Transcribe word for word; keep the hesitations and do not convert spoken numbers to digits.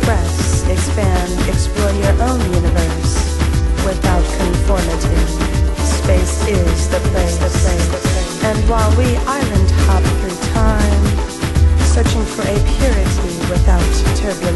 express, expand, explore your own universe without conformity. Space is the place, the place, the place. And while we island hop through time, searching for a purity without turbulence,